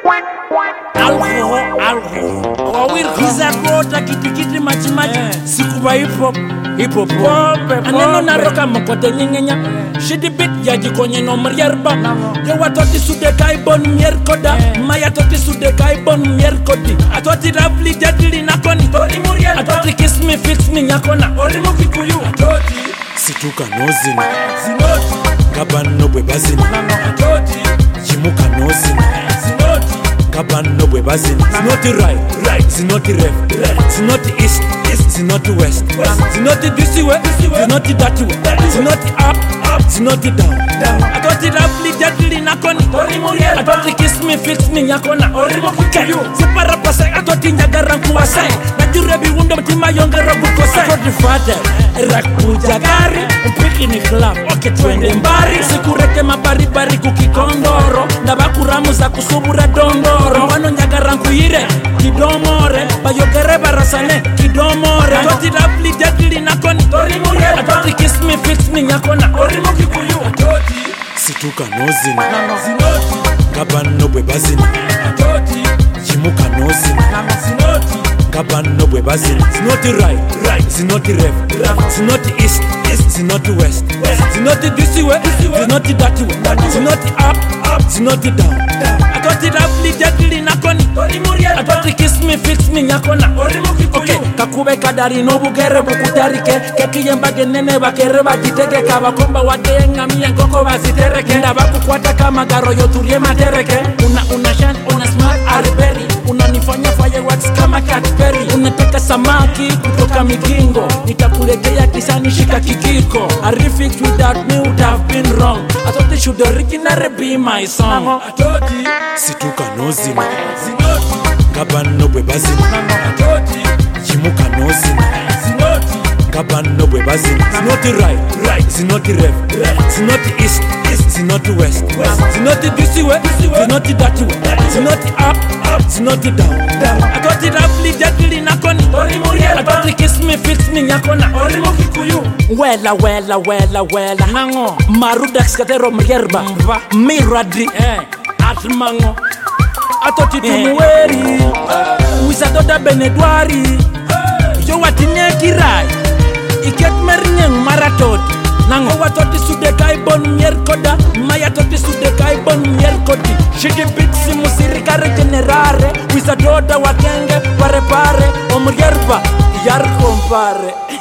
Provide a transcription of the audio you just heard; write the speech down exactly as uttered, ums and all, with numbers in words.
Algo, algo. Wawir kiza kota kitikiti machimachi. Sikuba hip hop, hip hop. Aneno na roka makote nyingenya. Shidi bit ya jikonye no mrierba. Yo watoti sude kai bon mier koda. Maya toti sude kai bon mier kodi. Atoti ravli deadly nakoni. Atoti kiss me fix me nyakona. Orimo kikuyu. Atoti situka nozina zinoti. Kabano bwe bazina Atoti Jimuka nozina zinoti. Kabano bwe bazina. It's not the right, right. It's not the left, left. It's not the east, east. It's not the west, west. It's not the this way, it's not the that way. It's not the up, up. It's not the down, down. I got it roughly deadly nakoni. I got the kiss me fix me nyakona. Okay, separa pasai. I got in jagaran kuasai. Najure biwundo mtima yongera bukosai. I got the father, raku jagari. Mpiki ni club, okay twende mbari. Sikureke mabari bari kukikondoro. Ndabakuramu za kusubura dondoro. Wano njagaran kuire, kidomore. Bayogere barasane, kidomore. I got it roughly deadly nakoni. I got the kiss me fix me nyakona. Atoti situka nozina zinoti. Kabano bwe bazina Atoti Jimuka nozina zinoti. Kabano bwe bazina. It's not the right, right. It's not the left, left. It's not the east, east. It's not the west, west. It's not the this way, it's not the that way. It's not the up, up. It's not the down, down. I got it roughly deadly nakoni. I got the kiss me fix me nyakona. Okay, kakube kadari no bugere bukutarike. Keki yembage nene bakere bagiteke. Kabakomba wadenga miye nkoko bazitereke. Ndabakukwata kama garo yoturie matereke. Una una shine, una smart ariberi. Unanifanya fireworks kama Cadbury. Unataka samaki kutoka mikingo. Nitakuletea kisani shika kikiko. I refix without me would have been wrong. I thought they should originally be my song. Atoti situka nozina zinoti. Kabano bwe bazina Atoti Jimuka nozina zinoti. Kabano bwe bazina. It's not the right, right. It's not the left, left. It's not the east, east. It's not the west, west. It's not the this way, it's not the that way. It's not the up, up. It's not the down, down. I got it roughly deadly nakoni. I got the kiss me fix me nyakona. Wela wela wela wela nango marudax katero mrierba miradi eh atmango atoti tumuweri wisadoda benedwari yo watinye kirai iket mernyeng maratoti nango watoti sude kai bon mier koda maya toti sude kai bon mier kodi shiki bitsi musirika regenerare wisadoda wakenge pare pare omrierba yar compare.